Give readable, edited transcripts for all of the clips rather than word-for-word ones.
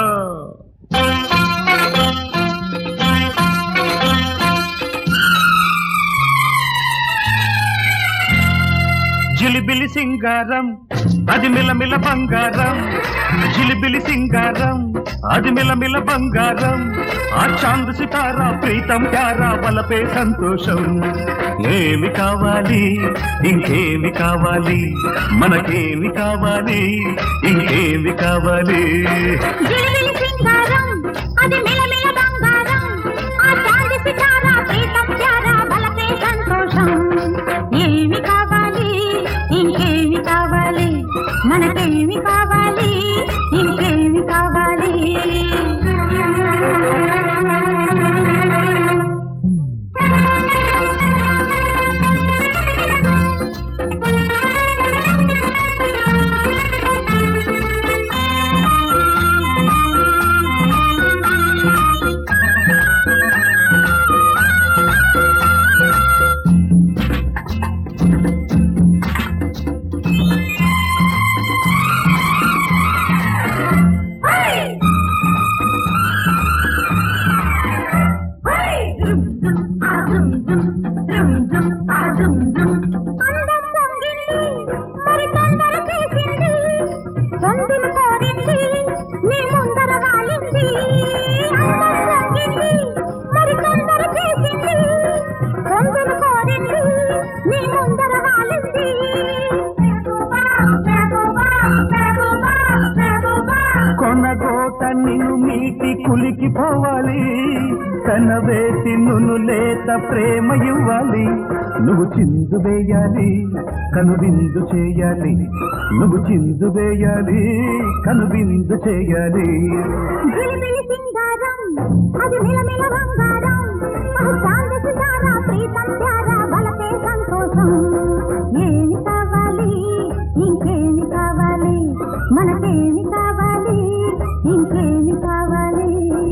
జిలిబిలి సింగారం అది మిలమిల బంగారం, జిలిబిలి సింగారం అది మిలమిల బంగారం. ఆ చాంద్ సితారా ప్రీతం ప్యారా వలపే సంతోషం. ఏమి కావాలి ఇంకేమి కావాలి, మనకేమి కావాలి ఇంకేమి కావాలి. జిలిబిలి సింగారం అది మిలమిల బంగారం, ఆ చాంద్ సితారా ప్రీతం ప్యారా వలపే సంతోషం. ఏమి కావాలి ఇంకేమి కావాలి, మనకేమి కావాలి ఇంకేమి కావాలి. కొనగోట నిన్ను మీటి కులికి పోవాలి, తన వేసి నును లేత ప్రేమ ఇవ్వాలి. నువ్వు చిందు వేయాలి కనువిందు చేయాలి, నువ్వు చిందు వేయాలి కనువిందు చేయాలి. జిలిబిలి సింగారం అది మిలమిల బంగారం, ఆ చాంద్ సితారా ప్రీతం ప్యారా వలపే సంతోషం. ఏమి కావాలి ఇంకేమి కావాలి, మనకేమి కావాలి ఇంకేమి కావాలి.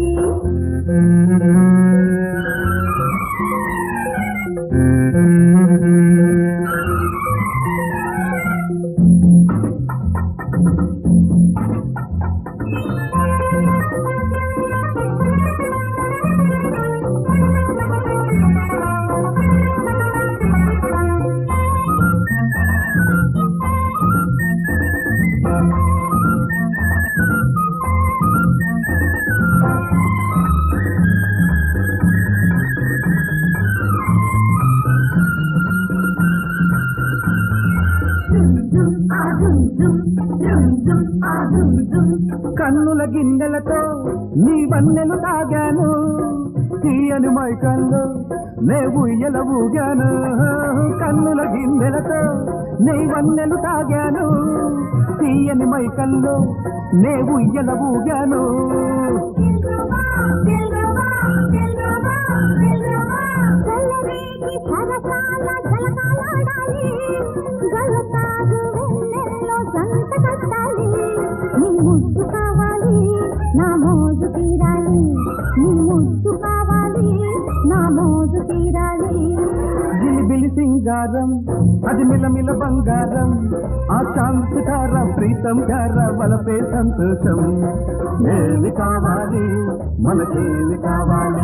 కన్నుల గిన్నెలతో నీ వన్నెలు తాగాను, తీయని మైకల్లో నే ఉయ్యల ఊగాను. కన్నుల గిన్నెలతో నీ వన్నెలు తాగాను, తీయని మైకల్లో నే ఉయ్యల ఊగాను. నీ ముద్దు కావాలి నా మోజు తీరాలి, నీ ముద్దు కావాలి నా మోజు తీరాలి. జిలిబిలి సింగారం అది మిలమిల బంగారం, ఆ చాంద్ సితారా ప్రీతం ప్యారా వలపే సంతోషం. ఏమి కావాలి మనకేమి కావాలి.